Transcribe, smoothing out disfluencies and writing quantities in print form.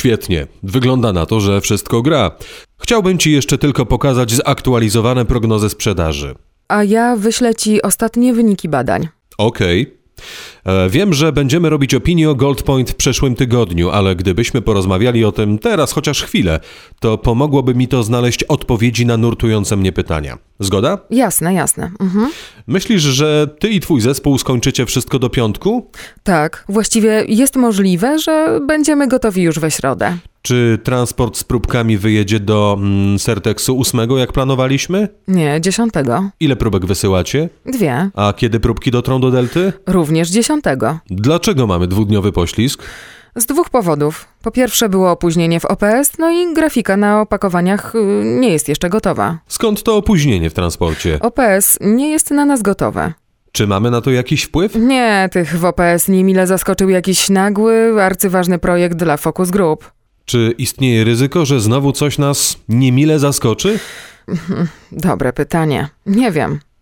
Świetnie. Wygląda na to, że wszystko gra. Chciałbym Ci jeszcze tylko pokazać zaktualizowane prognozy sprzedaży. A ja wyślę Ci ostatnie wyniki badań. Okej. Wiem, że będziemy robić opinię o Goldpoint w przyszłym tygodniu, ale gdybyśmy porozmawiali o tym teraz chociaż chwilę, to pomogłoby mi to znaleźć odpowiedzi na nurtujące mnie pytania. Zgoda? Jasne. Myślisz, że Ty i Twój zespół skończycie wszystko do piątku? Tak, właściwie jest możliwe, że będziemy gotowi już we środę. Czy transport z próbkami wyjedzie do Certexu 8, jak planowaliśmy? Nie, 10. Ile próbek wysyłacie? 2. A kiedy próbki dotrą do Delty? Również 10. Dlaczego mamy 2-dniowy poślizg? Z 2 powodów. Po pierwsze było opóźnienie w OPS, no i grafika na opakowaniach nie jest jeszcze gotowa. Skąd to opóźnienie w transporcie? OPS nie jest na nas gotowe. Czy mamy na to jakiś wpływ? Nie, tych w OPS niemile zaskoczył jakiś nagły, arcyważny projekt dla Focus Group. Czy istnieje ryzyko, że znowu coś nas niemile zaskoczy? Dobre pytanie. Nie wiem.